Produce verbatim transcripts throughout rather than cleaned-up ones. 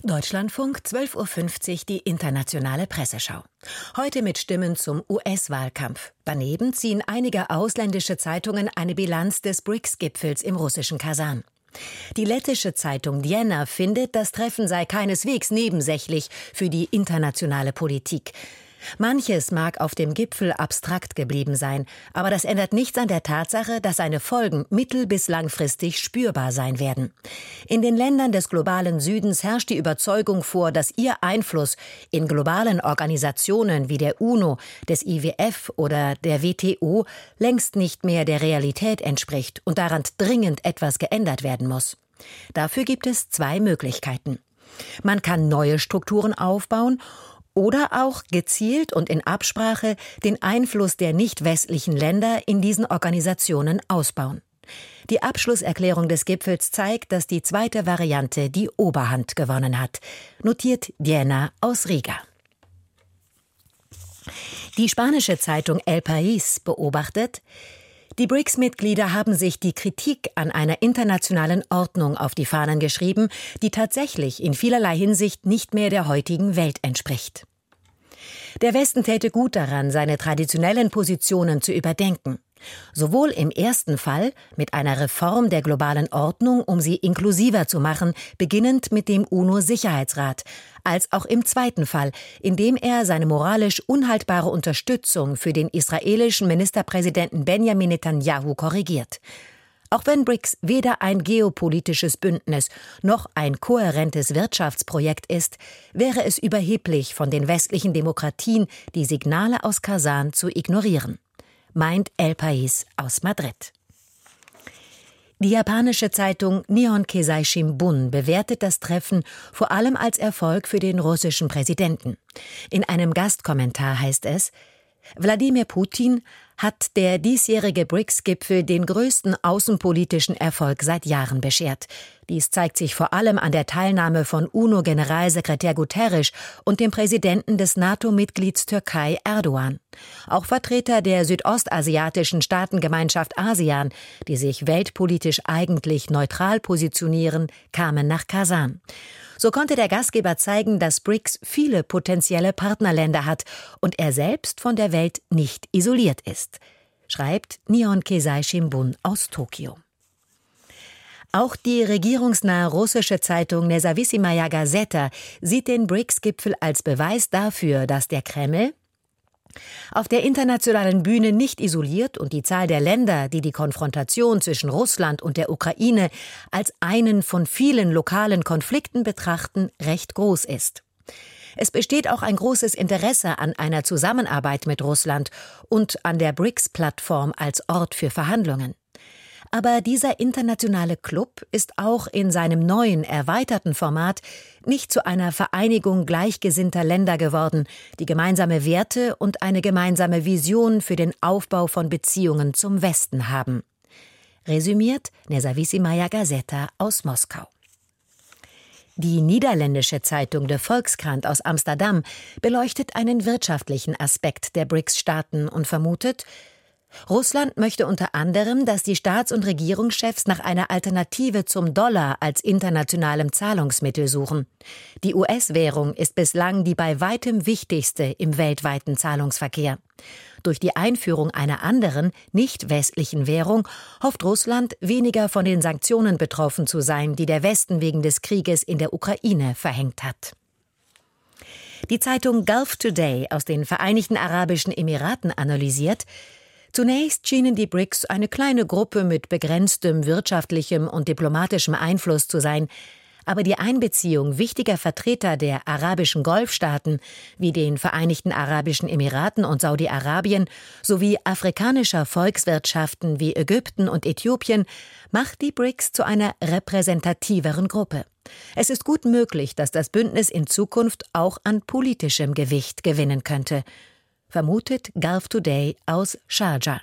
Deutschlandfunk, zwölf Uhr fünfzig, die internationale Presseschau. Heute mit Stimmen zum U S-Wahlkampf. Daneben ziehen einige ausländische Zeitungen eine Bilanz des B R I C S-Gipfels im russischen Kasan. Die lettische Zeitung Dnevna findet, das Treffen sei keineswegs nebensächlich für die internationale Politik. Manches mag auf dem Gipfel abstrakt geblieben sein, aber das ändert nichts an der Tatsache, dass seine Folgen mittel- bis langfristig spürbar sein werden. In den Ländern des globalen Südens herrscht die Überzeugung vor, dass ihr Einfluss in globalen Organisationen wie der UNO, des I W F oder der W T O längst nicht mehr der Realität entspricht und daran dringend etwas geändert werden muss. Dafür gibt es zwei Möglichkeiten. Man kann neue Strukturen aufbauen oder auch gezielt und in Absprache den Einfluss der nicht-westlichen Länder in diesen Organisationen ausbauen. Die Abschlusserklärung des Gipfels zeigt, dass die zweite Variante die Oberhand gewonnen hat, notiert Dnevna aus Riga. Die spanische Zeitung El País beobachtet: Die B R I C S-Mitglieder haben sich die Kritik an einer internationalen Ordnung auf die Fahnen geschrieben, die tatsächlich in vielerlei Hinsicht nicht mehr der heutigen Welt entspricht. Der Westen täte gut daran, seine traditionellen Positionen zu überdenken. Sowohl im ersten Fall mit einer Reform der globalen Ordnung, um sie inklusiver zu machen, beginnend mit dem UNO-Sicherheitsrat, als auch im zweiten Fall, indem er seine moralisch unhaltbare Unterstützung für den israelischen Ministerpräsidenten Benjamin Netanyahu korrigiert. Auch wenn B R I C S weder ein geopolitisches Bündnis noch ein kohärentes Wirtschaftsprojekt ist, wäre es überheblich von den westlichen Demokratien, die Signale aus Kasan zu ignorieren, meint El País aus Madrid. Die japanische Zeitung Nihon Keizai Shimbun bewertet das Treffen vor allem als Erfolg für den russischen Präsidenten. In einem Gastkommentar heißt es: Wladimir Putin hat der diesjährige B R I C S-Gipfel den größten außenpolitischen Erfolg seit Jahren beschert. Dies zeigt sich vor allem an der Teilnahme von UNO-Generalsekretär Guterres und dem Präsidenten des NATO-Mitglieds Türkei Erdogan. Auch Vertreter der südostasiatischen Staatengemeinschaft ASEAN, die sich weltpolitisch eigentlich neutral positionieren, kamen nach Kasan. So konnte der Gastgeber zeigen, dass B R I C S viele potenzielle Partnerländer hat und er selbst von der Welt nicht isoliert ist, schreibt Nihon Keizai Shimbun aus Tokio. Auch die regierungsnahe russische Zeitung Nezawissimaya Gazeta sieht den B R I C S-Gipfel als Beweis dafür, dass der Kreml auf der internationalen Bühne nicht isoliert und die Zahl der Länder, die die Konfrontation zwischen Russland und der Ukraine als einen von vielen lokalen Konflikten betrachten, recht groß ist. Es besteht auch ein großes Interesse an einer Zusammenarbeit mit Russland und an der B R I C S-Plattform als Ort für Verhandlungen. Aber dieser internationale Club ist auch in seinem neuen, erweiterten Format nicht zu einer Vereinigung gleichgesinnter Länder geworden, die gemeinsame Werte und eine gemeinsame Vision für den Aufbau von Beziehungen zum Westen haben. Resümiert Nezawissimaya Gazeta aus Moskau. Die niederländische Zeitung De Volkskrant aus Amsterdam beleuchtet einen wirtschaftlichen Aspekt der B R I C S-Staaten und vermutet: Russland möchte unter anderem, dass die Staats- und Regierungschefs nach einer Alternative zum Dollar als internationalem Zahlungsmittel suchen. Die U S-Währung ist bislang die bei weitem wichtigste im weltweiten Zahlungsverkehr. Durch die Einführung einer anderen, nicht westlichen Währung hofft Russland, weniger von den Sanktionen betroffen zu sein, die der Westen wegen des Krieges in der Ukraine verhängt hat. Die Zeitung Gulf Today aus den Vereinigten Arabischen Emiraten analysiert: Zunächst schienen die B R I C S eine kleine Gruppe mit begrenztem wirtschaftlichem und diplomatischem Einfluss zu sein, aber die Einbeziehung wichtiger Vertreter der arabischen Golfstaaten wie den Vereinigten Arabischen Emiraten und Saudi-Arabien sowie afrikanischer Volkswirtschaften wie Ägypten und Äthiopien macht die B R I C S zu einer repräsentativeren Gruppe. Es ist gut möglich, dass das Bündnis in Zukunft auch an politischem Gewicht gewinnen könnte, vermutet Gulf Today aus Sharjah.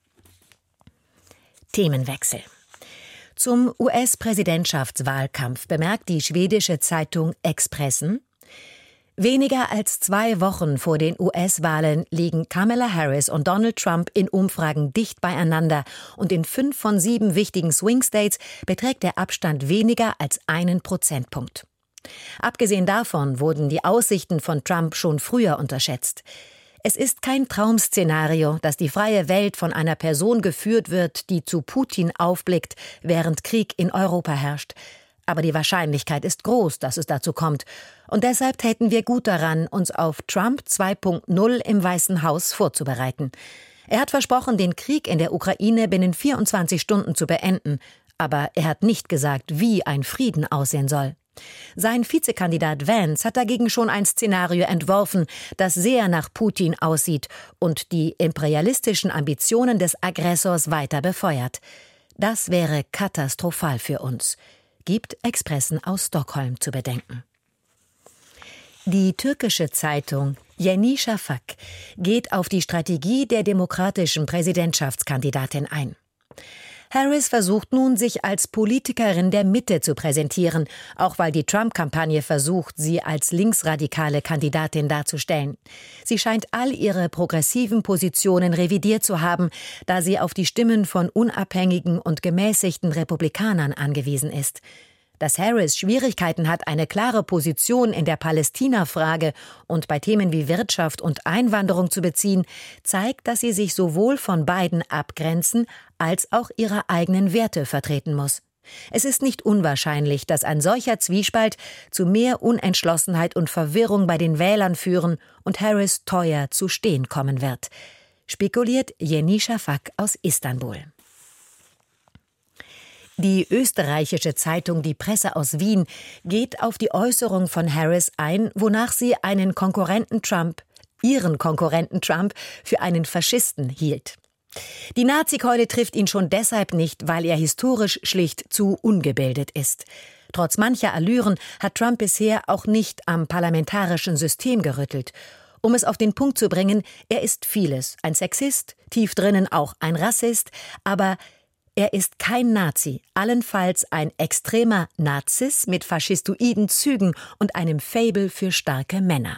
Themenwechsel. Zum U S-Präsidentschaftswahlkampf bemerkt die schwedische Zeitung Expressen: Weniger als zwei Wochen vor den U S-Wahlen liegen Kamala Harris und Donald Trump in Umfragen dicht beieinander und in fünf von sieben wichtigen Swing-States beträgt der Abstand weniger als einen Prozentpunkt. Abgesehen davon wurden die Aussichten von Trump schon früher unterschätzt. Es ist kein Traum-Szenario, dass die freie Welt von einer Person geführt wird, die zu Putin aufblickt, während Krieg in Europa herrscht. Aber die Wahrscheinlichkeit ist groß, dass es dazu kommt. Und deshalb täten wir gut daran, uns auf Trump zwei Punkt null im Weißen Haus vorzubereiten. Er hat versprochen, den Krieg in der Ukraine binnen vierundzwanzig Stunden zu beenden. Aber er hat nicht gesagt, wie ein Frieden aussehen soll. Sein Vizekandidat Vance hat dagegen schon ein Szenario entworfen, das sehr nach Putin aussieht und die imperialistischen Ambitionen des Aggressors weiter befeuert. Das wäre katastrophal für uns, gibt Expressen aus Stockholm zu bedenken. Die türkische Zeitung Yeni Şafak geht auf die Strategie der demokratischen Präsidentschaftskandidatin ein. Harris versucht nun, sich als Politikerin der Mitte zu präsentieren, auch weil die Trump-Kampagne versucht, sie als linksradikale Kandidatin darzustellen. Sie scheint all ihre progressiven Positionen revidiert zu haben, da sie auf die Stimmen von unabhängigen und gemäßigten Republikanern angewiesen ist. Dass Harris Schwierigkeiten hat, eine klare Position in der Palästina-Frage und bei Themen wie Wirtschaft und Einwanderung zu beziehen, zeigt, dass sie sich sowohl von beiden abgrenzen als auch ihre eigenen Werte vertreten muss. Es ist nicht unwahrscheinlich, dass ein solcher Zwiespalt zu mehr Unentschlossenheit und Verwirrung bei den Wählern führen und Harris teuer zu stehen kommen wird, spekuliert Yeni Şafak aus Istanbul. Die österreichische Zeitung Die Presse aus Wien geht auf die Äußerung von Harris ein, wonach sie einen Konkurrenten Trump, ihren Konkurrenten Trump, für einen Faschisten hielt. Die Nazikeule trifft ihn schon deshalb nicht, weil er historisch schlicht zu ungebildet ist. Trotz mancher Allüren hat Trump bisher auch nicht am parlamentarischen System gerüttelt. Um es auf den Punkt zu bringen, er ist vieles. Ein Sexist, tief drinnen auch ein Rassist, aber er ist kein Nazi, allenfalls ein extremer Nazis mit faschistoiden Zügen und einem Faible für starke Männer.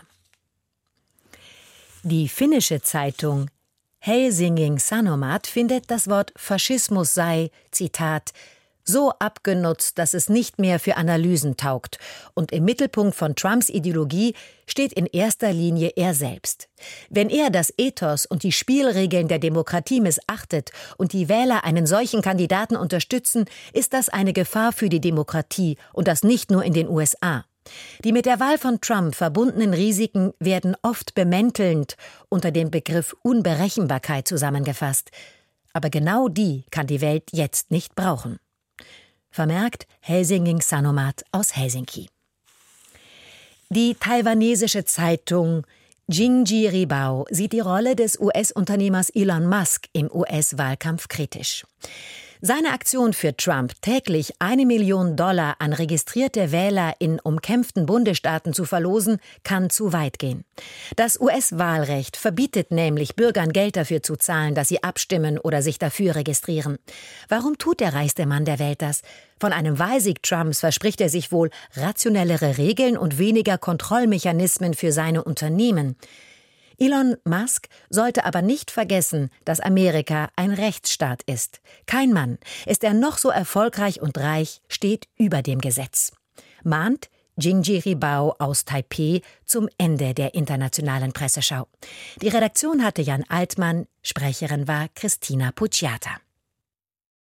Die finnische Zeitung Helsingin Sanomat findet, das Wort Faschismus sei, Zitat, so abgenutzt, dass es nicht mehr für Analysen taugt. Und im Mittelpunkt von Trumps Ideologie steht in erster Linie er selbst. Wenn er das Ethos und die Spielregeln der Demokratie missachtet und die Wähler einen solchen Kandidaten unterstützen, ist das eine Gefahr für die Demokratie und das nicht nur in den U S A. Die mit der Wahl von Trump verbundenen Risiken werden oft bemäntelnd unter dem Begriff Unberechenbarkeit zusammengefasst. Aber genau die kann die Welt jetzt nicht brauchen. Vermerkt Helsingin Sanomat aus Helsinki. Die taiwanesische Zeitung Jingji Ribao sieht die Rolle des U S-Unternehmers Elon Musk im U S-Wahlkampf kritisch. Seine Aktion für Trump, täglich eine Million Dollar an registrierte Wähler in umkämpften Bundesstaaten zu verlosen, kann zu weit gehen. Das U S-Wahlrecht verbietet nämlich Bürgern Geld dafür zu zahlen, dass sie abstimmen oder sich dafür registrieren. Warum tut der reichste Mann der Welt das? Von einem Wahlsieg Trumps verspricht er sich wohl rationellere Regeln und weniger Kontrollmechanismen für seine Unternehmen. Elon Musk sollte aber nicht vergessen, dass Amerika ein Rechtsstaat ist. Kein Mann, ist er noch so erfolgreich und reich, steht über dem Gesetz. Mahnt Jingji Ribao aus Taipeh zum Ende der internationalen Presseschau. Die Redaktion hatte Jan Altmann, Sprecherin war Christina Pucciata.